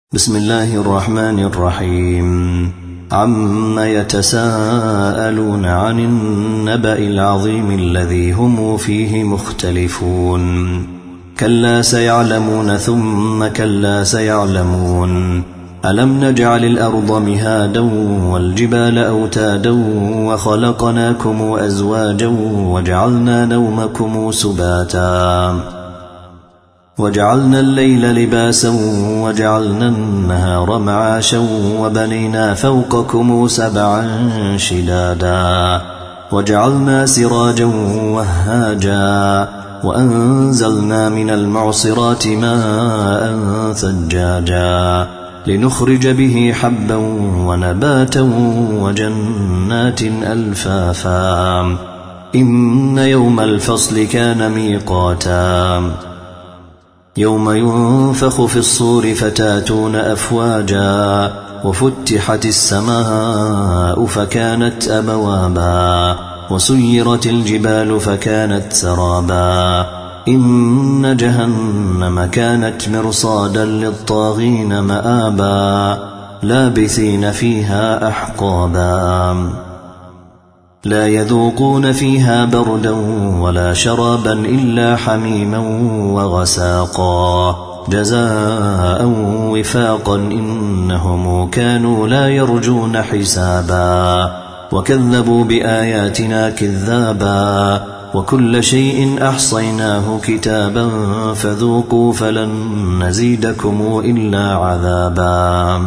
بسم الله الرحمن الرحيم. عما يتساءلون عن النبأ العظيم الذي هم فيه مختلفون. كلا سيعلمون ثم كلا سيعلمون. ألم نجعل الأرض مهادا والجبال أوتادا وخلقناكم أزواجا وجعلنا نومكم سباتا وجعلنا الليل لباسا وجعلنا النهار معاشا وبنينا فوقكم سبعا شدادا وجعلنا سراجا وهاجا وأنزلنا من المعصرات ماء ثجاجا لنخرج به حبا ونباتا وجنات ألفافا إن يوم الفصل كان ميقاتا يوم ينفخ في الصور فتاتون أفواجا وفتحت السماء فكانت أبوابا وسيرت الجبال فكانت سرابا إن جهنم كانت مرصادا للطاغين مآبا لابثين فيها أحقابا لا يذوقون فيها بردا ولا شرابا إلا حميما وغساقا جزاء وفاقا إنهم كانوا لا يرجون حسابا وكذبوا بآياتنا كذابا وكل شيء أحصيناه كتابا فذوقوا فلن نزيدكم إلا عذابا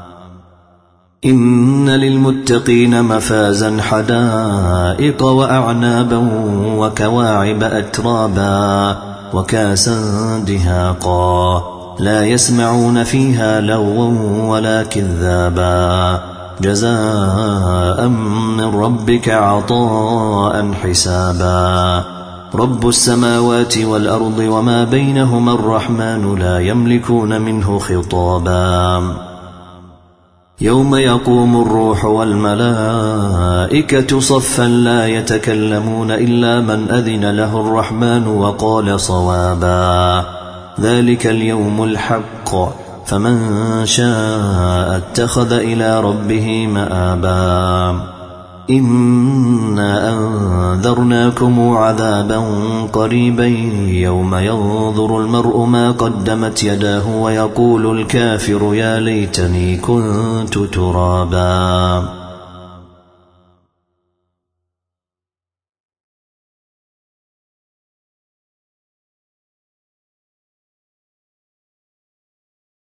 إن للمتقين مفازا حدائق وأعنابا وكواعب أترابا وكاسا دهاقا لا يسمعون فيها لغوا ولا كذابا جزاء من ربك عطاء حسابا رب السماوات والأرض وما بينهما الرحمن لا يملكون منه خطابا يوم يقوم الروح والملائكة صفا لا يتكلمون إلا من أذن له الرحمن وقال صوابا ذلك اليوم الحق فمن شاء اتخذ إلى ربه مآبا إنا أنذرناكم عذابا قريبا يوم ينظر المرء ما قدمت يداه ويقول الكافر يا ليتني كنت ترابا